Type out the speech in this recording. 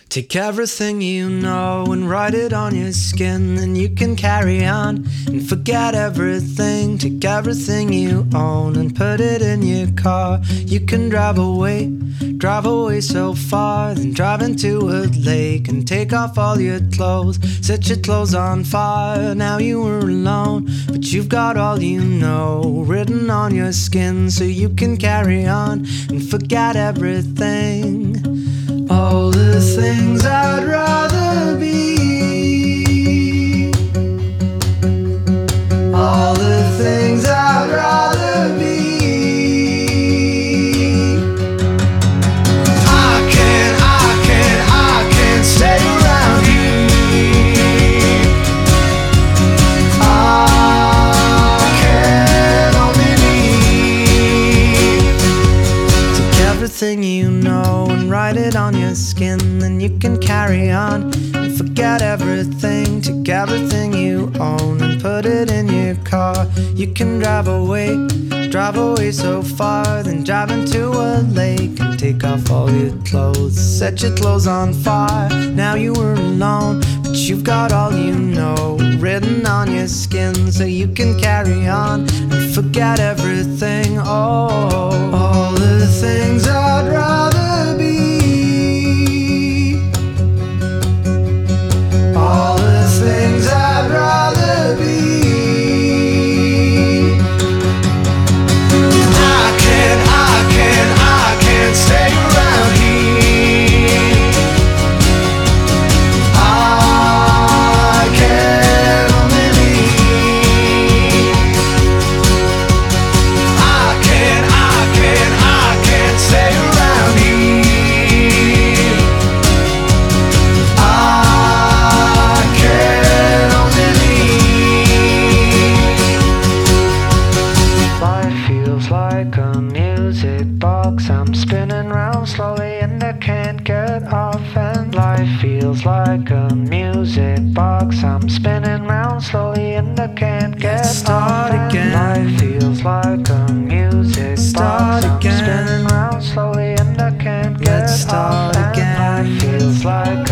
Take everything you know and write it on your skin, and you can carry on and forget everything. Take everything you own and put it in your car. You can drive away so far, then drive into a lake and take off all your clothes, set your clothes on fire. Now you were alone, but you've got all you know written on your skin, so you can carry on and forget everything. All the things I'd rather be, all the things I'd rather be. I can't stay around here. I can only leave. Take everything you know and write it on your skin, then you can carry on and forget everything. Take everything you own and put it in your car. You can drive away so far, then drive into a lake and take off all your clothes, set your clothes on fire. Now you were alone, but you've got all you know written on your skin, so you can carry on and forget everything. Oh, all the things I'd rather be, all the things I'd rather be. I can't stay around here. I can only leave. I can't stay around here. I can only leave. Life feels like a music box. I'm spinning round slowly and I can't get off. And life feels like a music box. I'm spinning round slowly and I can't get off. Again. Life feels like a music box. I'm spinning round slowly and I can't get off. Again. Life feels like